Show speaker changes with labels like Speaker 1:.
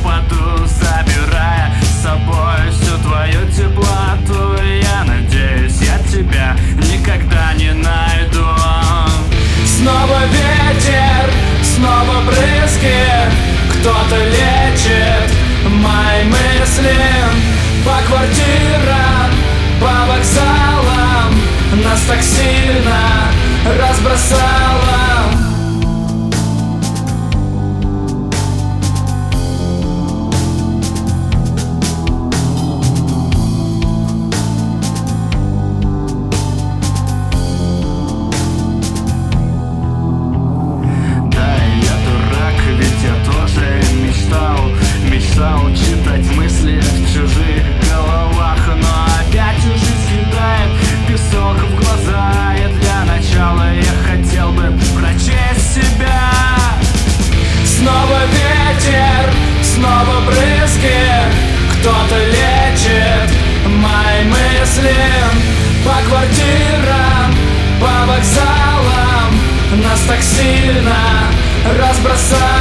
Speaker 1: упаду, забирая с собой всю твою теплоту. Я надеюсь, я тебя никогда не найду. Снова ветер, снова брызги, кто-то лечит мои мысли. По квартирам, по вокзалам нас так сильно разбросало. Мечтал читать мысли в чужих головах, но опять жизнь съедает песок в глаза. И для начала я хотел бы прочесть себя. Снова ветер, снова брызги, кто-то лечит мои мысли. По квартирам, по вокзалам нас так сильно разбросали.